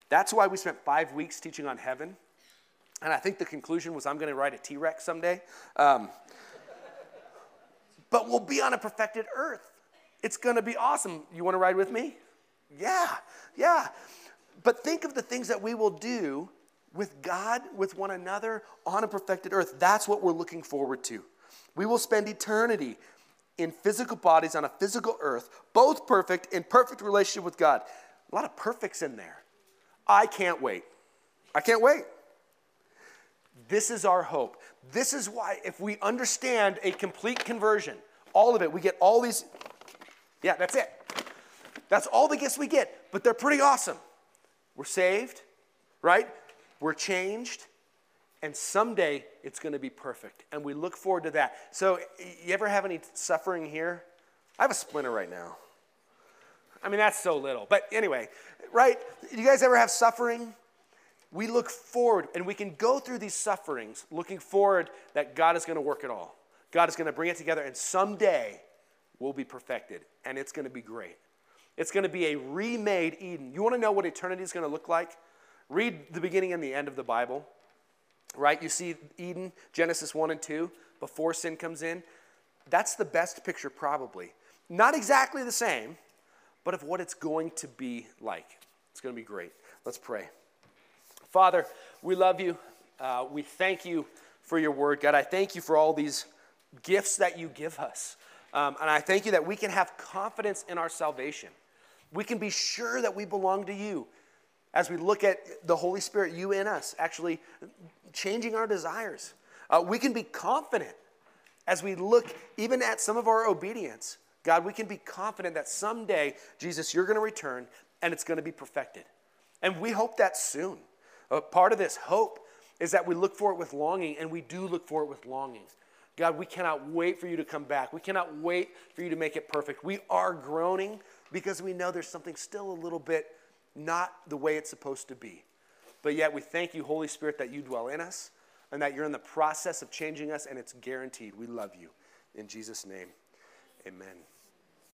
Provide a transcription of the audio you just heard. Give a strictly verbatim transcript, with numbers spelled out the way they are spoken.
That's why we spent five weeks teaching on heaven. And I think the conclusion was I'm going to ride a T-Rex someday. Um, but we'll be on a perfected earth. It's going to be awesome. You want to ride with me? Yeah, yeah. But think of the things that we will do with God, with one another, on a perfected earth. That's what we're looking forward to. We will spend eternity in physical bodies on a physical earth, both perfect, in perfect relationship with God. A lot of perfects in there. I can't wait. I can't wait. This is our hope. This is why if we understand a complete conversion, all of it, we get all these, yeah, that's it. That's all the gifts we get, but they're pretty awesome. We're saved, right? We're changed, and someday it's going to be perfect, and we look forward to that. So you ever have any suffering here? I have a splinter right now. I mean, that's so little. But anyway, right? You guys ever have suffering? We look forward, and we can go through these sufferings looking forward that God is going to work it all. God is going to bring it together, and someday we'll be perfected, and it's going to be great. It's going to be a remade Eden. You want to know what eternity is going to look like? Read the beginning and the end of the Bible, right? You see Eden, Genesis one and two, before sin comes in. That's the best picture probably. Not exactly the same, but of what it's going to be like. It's going to be great. Let's pray. Father, we love you. Uh, we thank you for your word. God, I thank you for all these gifts that you give us. Um, and I thank you that we can have confidence in our salvation. We can be sure that we belong to you as we look at the Holy Spirit, you in us, actually changing our desires. Uh, we can be confident as we look even at some of our obedience. God, we can be confident that someday, Jesus, you're going to return and it's going to be perfected. And we hope that soon. Uh, part of this hope is that we look for it with longing, and we do look for it with longing. God, we cannot wait for you to come back. We cannot wait for you to make it perfect. We are groaning because we know there's something still a little bit not the way it's supposed to be. But yet we thank you, Holy Spirit, that you dwell in us and that you're in the process of changing us, and it's guaranteed. We love you. In Jesus' name, amen.